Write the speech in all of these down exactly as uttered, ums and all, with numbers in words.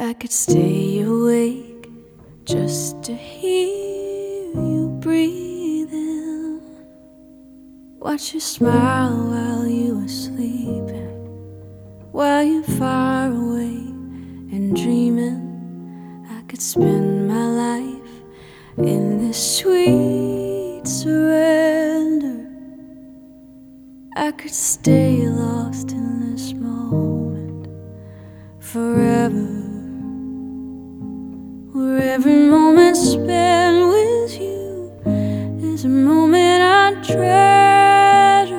I could stay awake just to hear you breathing, watch you smile while you were sleeping, while you're far away and dreaming. I could spend my life in this sweet surrender. I could stay lost in this moment forever, where every moment spent with you is a moment I treasure.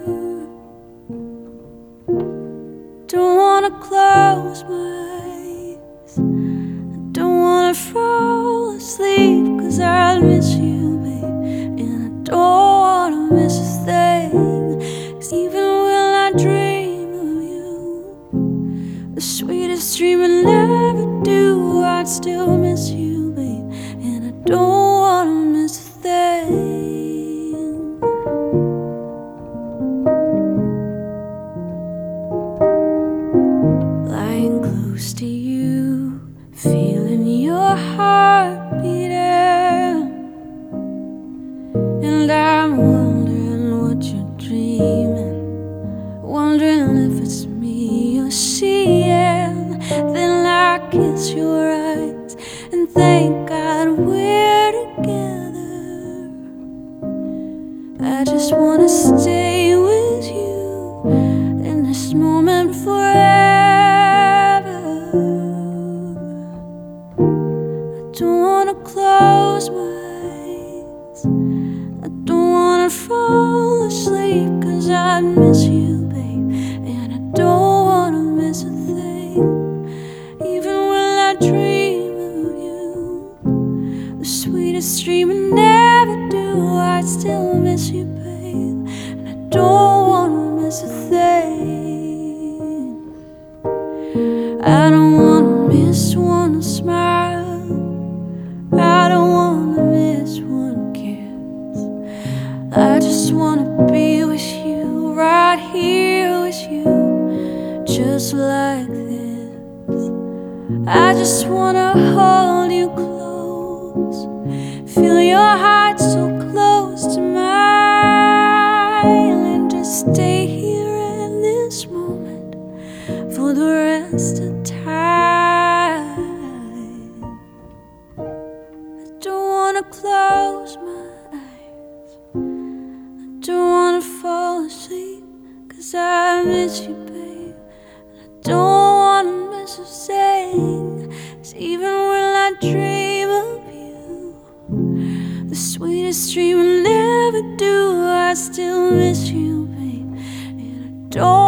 Don't wanna close my eyes, I don't wanna fall asleep, 'cause I miss you, babe, and I don't wanna miss a thing. 'Cause even when I dream of you, the sweetest dream I never do, I'd still miss you, babe, and I don't wanna miss a thing. Lying close to you, feeling your heart beating, and I'm wondering what you're dreaming, wondering if it's me you're seeing. Then I kiss your eyes and thank God we're together. I just wanna stay with you in this moment forever. I don't wanna close my eyes, I don't wanna fall asleep, 'cause I miss you, babe, and I don't wanna miss a thing. Even when I dream of you, the sweetest dream I never do, I still miss you, babe, and I don't wanna miss a thing. I don't wanna miss one smile, I don't wanna miss one kiss. I just wanna be with you, right here with you, just like this. I just wanna hold you close, feel your heart so close to mine, and just stay here in this moment for the rest of time. I don't wanna close my eyes, I don't wanna fall asleep, 'cause I miss you, babe, and I don't wanna miss a thing. 'Cause even when I dream of you, the sweetest dream I never do, I still miss you, babe, and I don't